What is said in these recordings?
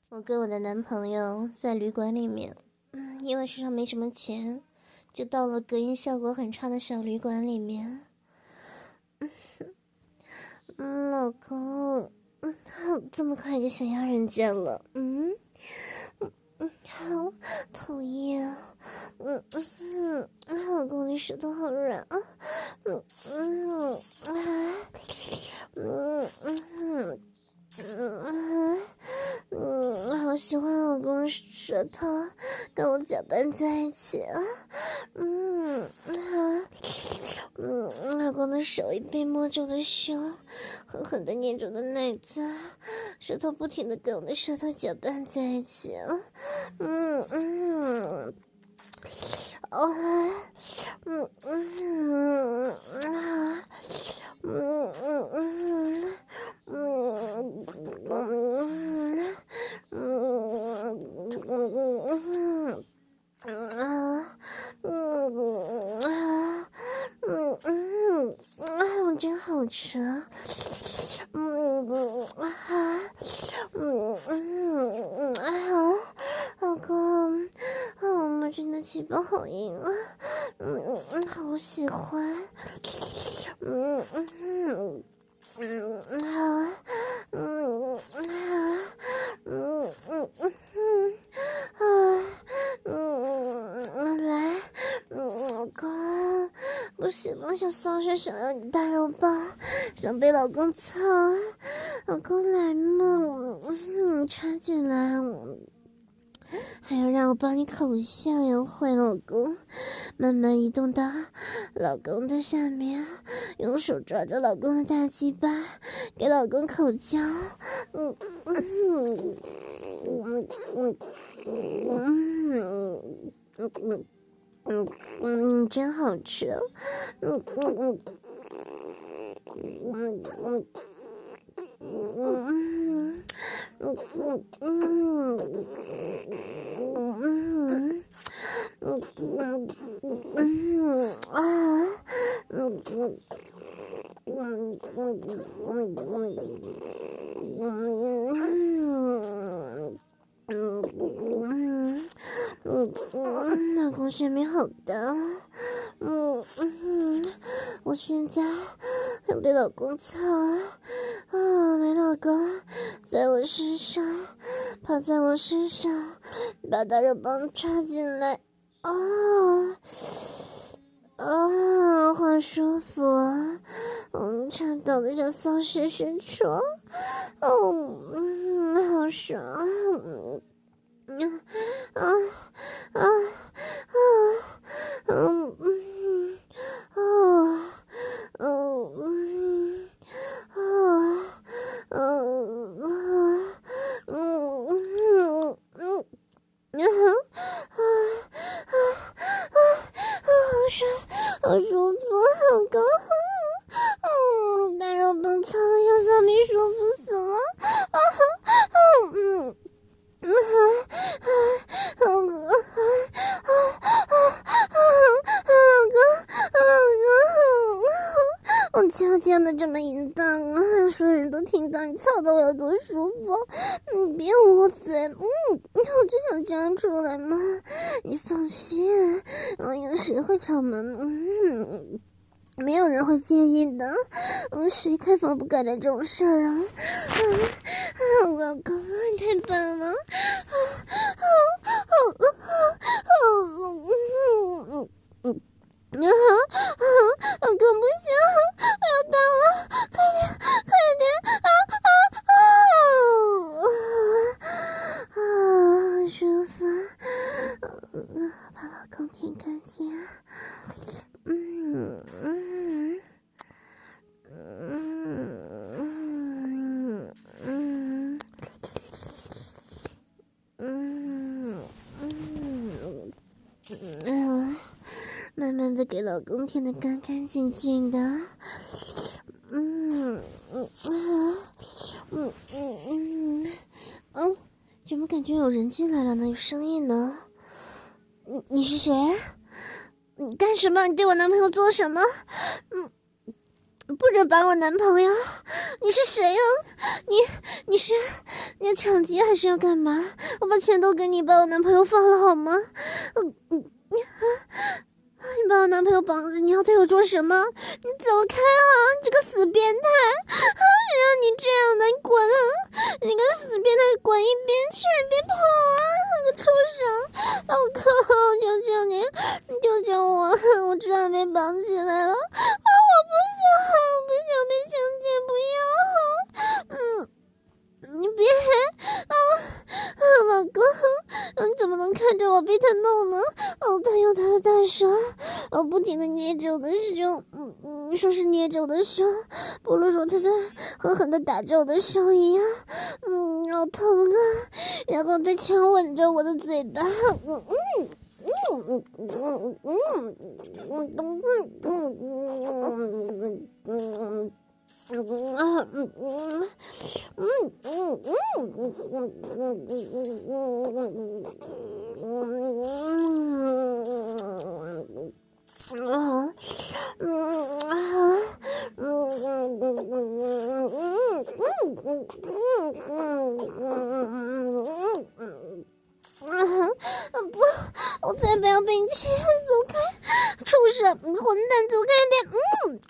我跟我的男朋友在旅馆里面，因为身上没什么钱，就到了隔音效果很差的小旅馆里面。老公，这么快就想要人家了？好讨厌。老公，你舌头好软啊。好喜欢老公舌头跟我搅拌在一起啊。老公的手一被摸着我的胸，狠狠地捏着我的奶子，舌头不停地跟我的舌头搅拌在一起啊。真好吃。老公，我们真的鸡巴好硬啊。好喜欢。来，老公，不行了，小骚是想要你大肉棒，想被老公操，老公来嘛，插进来，还要让我帮你口香，要会老公，慢慢移动到老公的下面，用手抓着老公的大鸡巴，给老公口交。真好吃。老公下面好大。我现在要被老公操来，老公在我身上，趴在我身上，把大肉棒插进来。好舒服啊。插到的小骚湿深处。好爽。好舒服，老公。大肉棒操的小骚逼舒服死了。我悄的这么淫荡啊，所有人都听到你操的我有多舒服。你别捂嘴。我就想这出来嘛，你放心。谁会敲门？没有人会介意的。谁开房不干这种事儿啊？老公，你太棒了。老公不行，我要到了，快点。舒服。把老公舔干净。慢慢的给老公舔得干干净净的。怎么感觉有人进来了呢？有声音呢？你是谁？你干什么？你对我男朋友做什么？ 不准绑我男朋友！你是谁呀？你是要抢劫还是要干嘛？我把钱都给你，把我男朋友放了好吗？你把我男朋友绑着，你要对我做什么？你走开啊！你这个死变态！谁让你这样的？你滚啊！你个死变态，滚一边去！别跑啊！你个畜生！我靠！求求你，你救救我！我知道被绑起来了啊！我不想被强奸！不要！你别老公，你怎么能看着我被他弄呢？他用他的大手，不停地捏着我的胸，说是捏着我的胸，不如说他在狠狠地打着我的胸一样，好疼啊！然后再强吻着我的嘴巴，不，我才不要被你牵，走开！畜生，混蛋，走开点！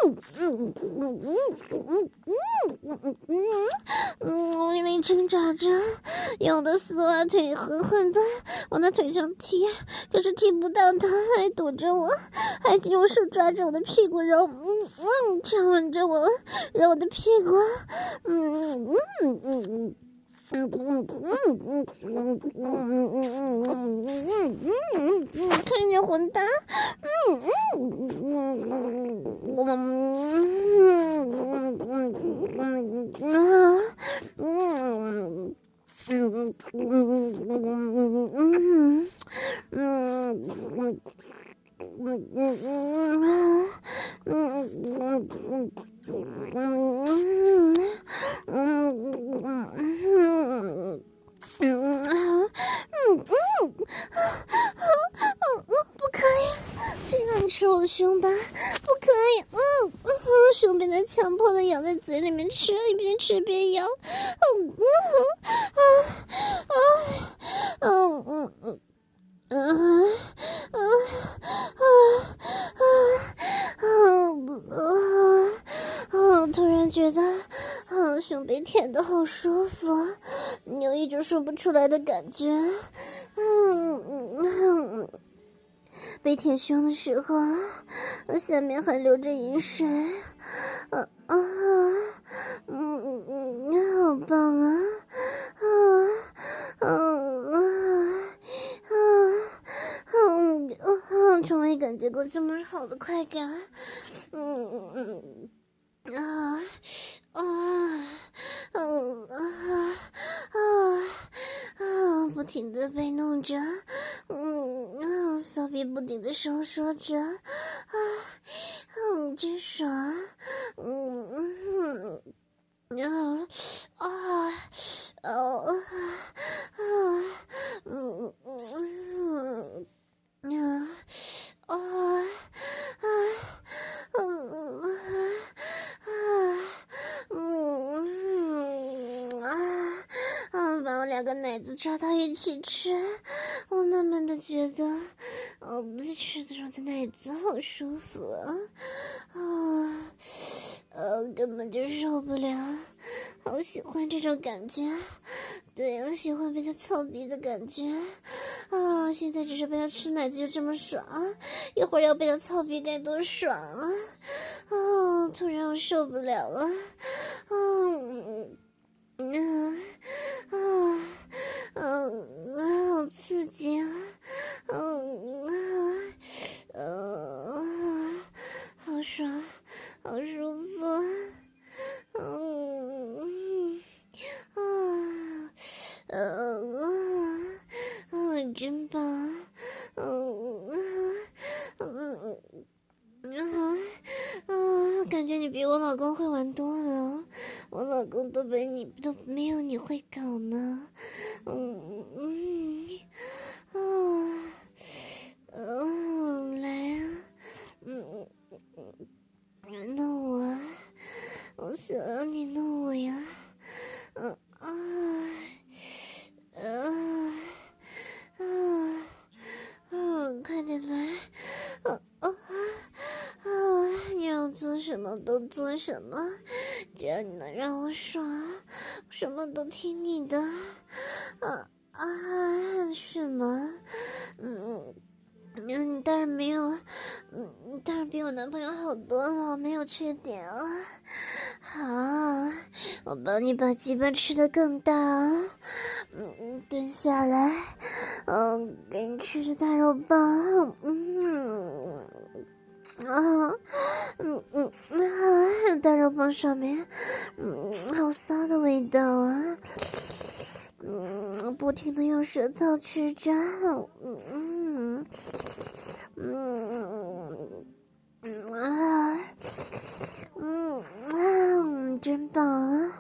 我用力挣扎着，用我的丝袜腿狠狠地往他腿上踢，可是踢不到他，还躲着我，还用手抓着我的屁股揉，强吻着我，揉我的屁股，看见混蛋，不可以，谁让你吃我的胸吧？不可以，手被他强迫的咬在嘴里面吃，一边吃边咬，突然觉得，胸被舔得好舒服，有一种说不出来的感觉，被舔胸的时候，下面还流着饮水，好棒啊！从未感觉过这么好的快感，不停地被弄着，骚逼不停地收缩着，真爽，把我两个奶子抓到一起吃，我慢慢的觉得，吃的我的奶子好舒服根本就受不了，好喜欢这种感觉，对，我喜欢被他操逼的感觉，现在只是被他吃奶子就这么爽，一会儿要被他操逼该多爽啊！突然我受不了了，好刺激啊！好爽，好舒服，真棒，感觉你比我老公会玩多了，我老公都没有你会搞呢，来啊，那我做什么，只要你能让我爽，什么都听你的。是吗？你当然没有，你当然比我男朋友好多了，没有缺点啊。好，我帮你把鸡巴吃得更大啊。蹲下来，给你吃大肉棒。大肉棒上面，好骚的味道啊。不停的用舌头吃着，真棒啊！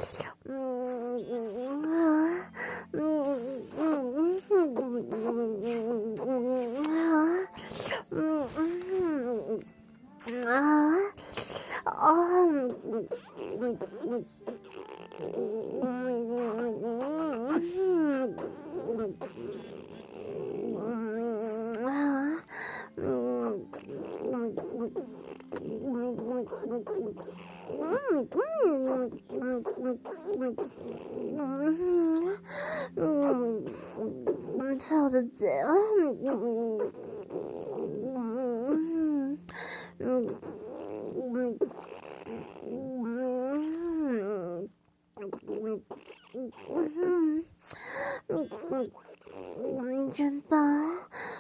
操的嘴啊！真棒！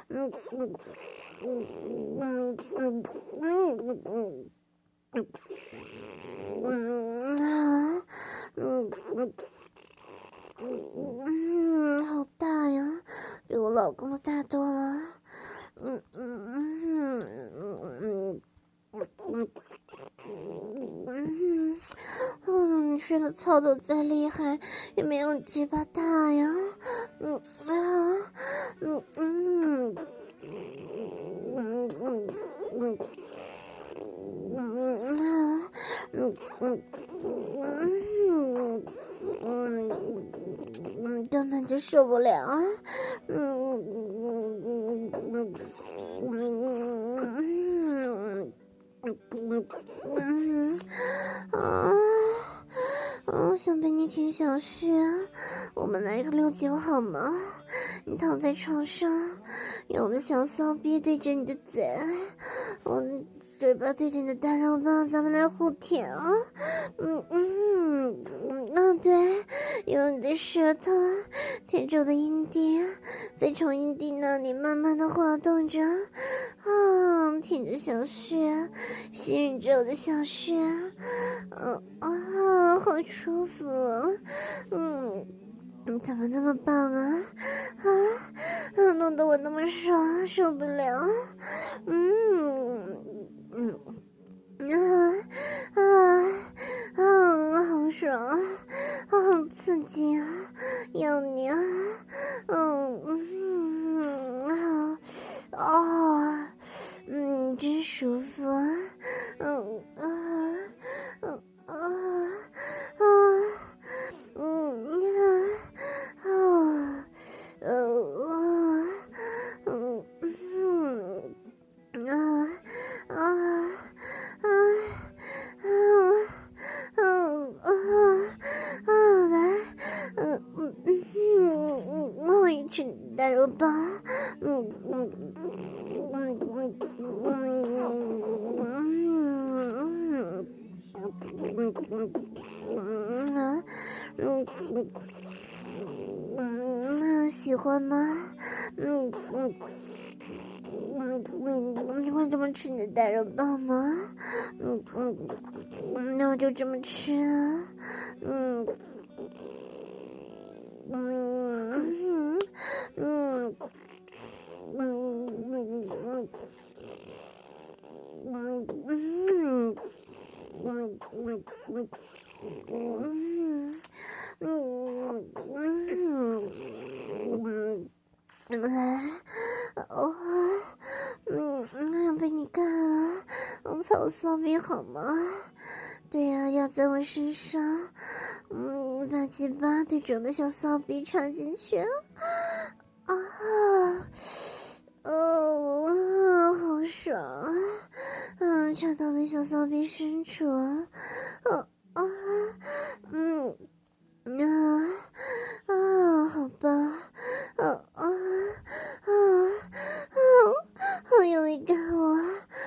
好大呀，比我老公的大多了。你睡的操的再厉害，也没有鸡巴大呀。根本就受不了啊！想被你舔小穴，我们来个69好吗？你躺在床上，用我的小骚逼对着你的嘴，我的嘴巴对着你的大肉棒，咱们来互舔啊！对，用你的舌头舔着我的阴蒂，再从阴蒂那里慢慢的滑动着，舔着小穴，吸引着我的小穴，好舒服，怎么那么棒啊？弄得我那么爽，受不了，好爽，好刺激啊！要你啊！真舒服啊！我一吃大肉棒，喜欢吗？你会这么吃你的大肉棒吗？那我就这么吃啊。被你干了，我操骚逼好吗？对呀，要在我身上，把鸡巴对准的小骚逼插进去，好爽啊！ 插到了小骚逼深处，好吧，好用力干我，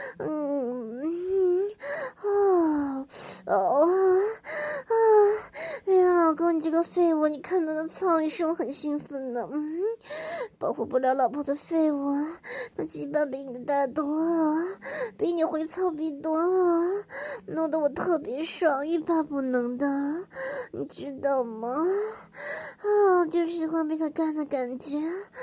原来老公你这个废物，你看到的操你是我很兴奋的，保护不了老婆的废物，那鸡巴比你的大多了，比你会操逼多了，弄得我特别爽，欲罢不能的，你知道吗？就喜欢被他干的感觉，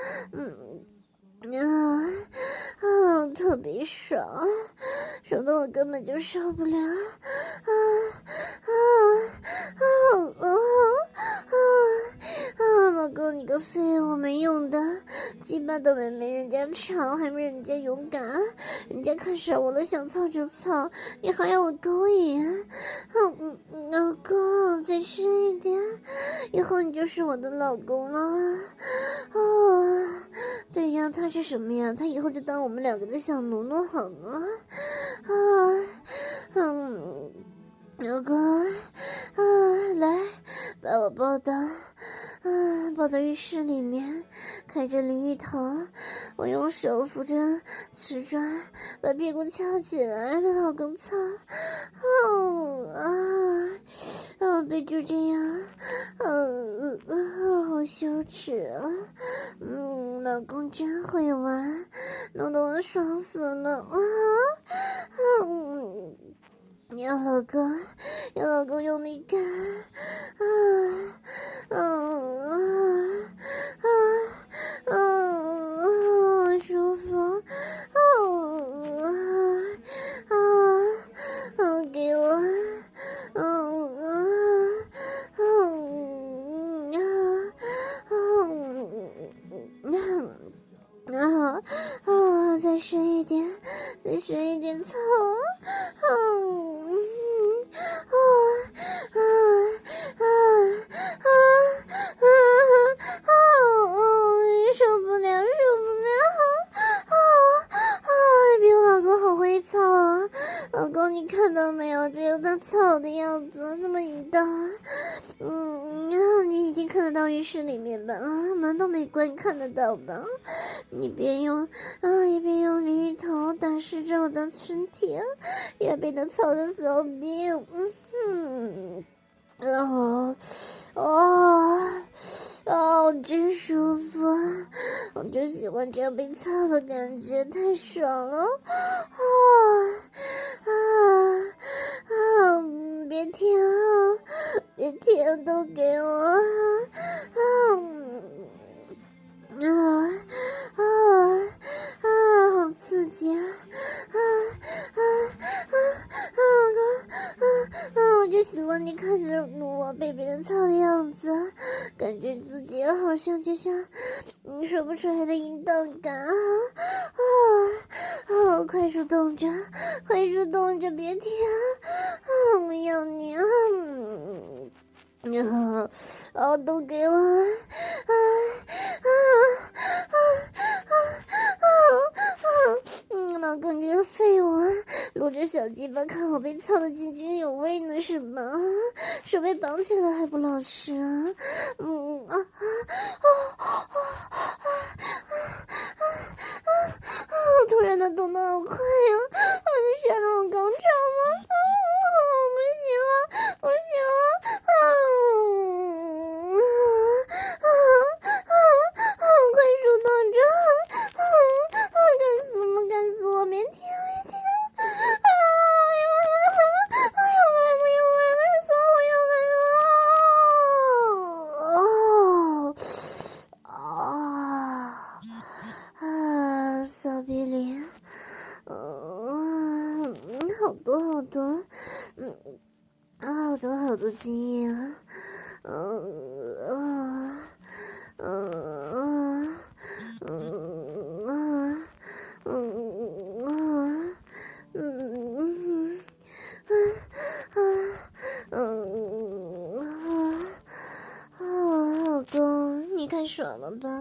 特别爽，爽得我根本就受不了，老公你个废物没用的，鸡巴都没人家长，还没人家勇敢，人家看上我了想操就操，你还要我勾引，老公再深一点，以后你就是我的老公了，对呀，他是什么呀？他以后就当我们2个的小奴奴好了，老公，来，把我抱到浴室里面，开着淋浴头，我用手扶着瓷砖，把屁股翘起来，被老公操，对，就这样，好羞耻啊，老公真会玩，弄得我爽死了，要老公用力干，舒服，给我，再深一点，操，受不了，比我老公好会操啊！老公，你看到没有？只有他操的样子这么淫荡，你已经看得到浴室里面吧？门都没关，你看得到吧？你别用，一边用淋浴头打湿着我的身体，也被他操着骚逼，真舒服，我真喜欢这样被操的感觉，太爽了，别停，都给我，好刺激啊！我就喜欢你看着我被别人操的样子，感觉自己好像就像说不出来的淫荡感快速动着，别停，我要你都给我，老公你个废物，露着小鸡巴看我被操得津津有味呢是吗？手被绑起来还不老实啊？突然的动得好快呀，就想让我高潮吗？不行了，快速动着，干死我，别停，骚逼脸，好多，好多经验老公，你看爽了吧？